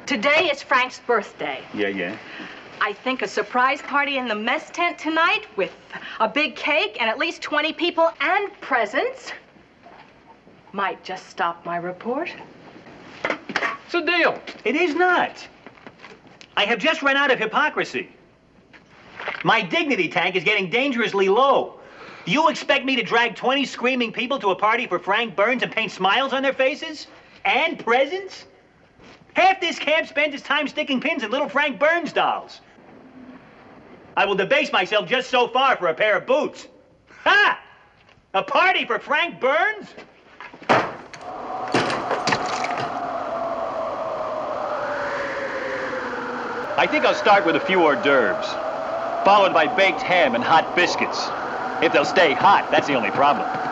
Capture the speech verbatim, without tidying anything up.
Today is Frank's birthday. Yeah, yeah. I think a surprise party in the mess tent tonight with a big cake and at least twenty people and presents might just stop my report. It's a deal. It is not. I have just run out of hypocrisy. My dignity tank is getting dangerously low. Do you expect me to drag twenty screaming people to a party for Frank Burns and paint smiles on their faces? And presents? Half this camp spends its time sticking pins in little Frank Burns dolls. I will debase myself just so far for a pair of boots. Ha! A party for Frank Burns? I think I'll start with a few hors d'oeuvres, followed by baked ham and hot biscuits. If they'll stay hot, that's the only problem.